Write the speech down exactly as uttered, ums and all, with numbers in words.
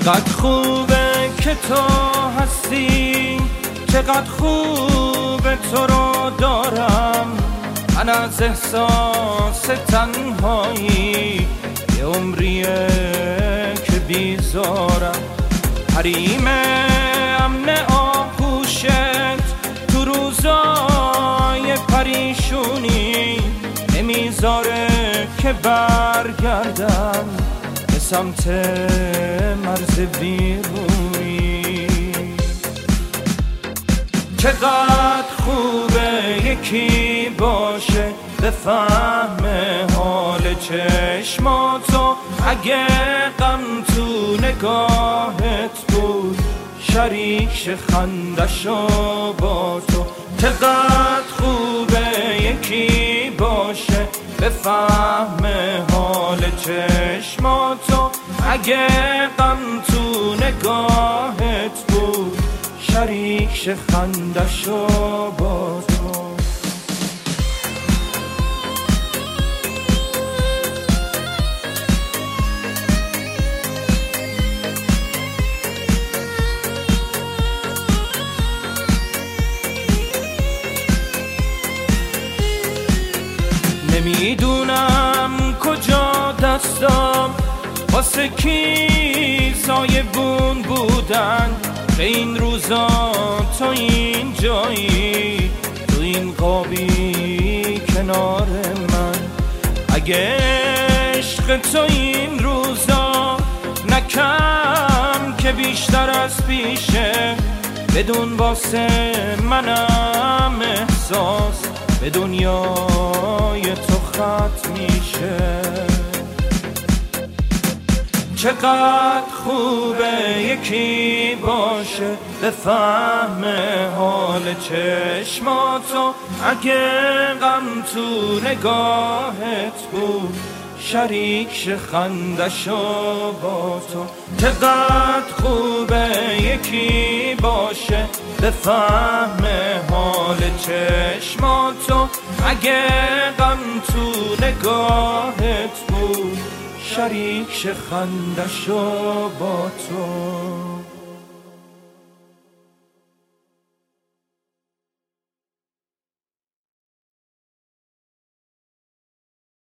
چقدر خوبه که تو هستی، چقدر خوبه تو رو دارم. من از احساس تنهایی یه عمریه که بیزارم. حریم امن آغوشت تو روزای پریشونی نمیذاره که برگردم به سمت مرز بیرونی. چقدر خوبه یکی باشه بفهمه حال چشماتو، اگه غم تو نگاهت بود شریک خندشو با تو. چقدر خوبه یکی باشه بفهمه حال چشماتو، اگه غم تو نگاهت بود شریک خندشو با تو. نمیدونم کجا دستم واسه کی سایبون بودن. به این روزا تو این جایی، تو این قابی کنار من. اگه عشق تو این روزا نکم که بیشتر از پیشه، بدون واسه منم احساس به دنیای تو خط میشه. چقدر خوبه یکی باشه بفهمه حال چشماتو، اگه غم تو نگاهت بود شریک خندشو با تو. چقدر خوبه یکی باشه بفهمه حال چشماتو، اگه غم تو نگاهت بود شریک خندشو با تو.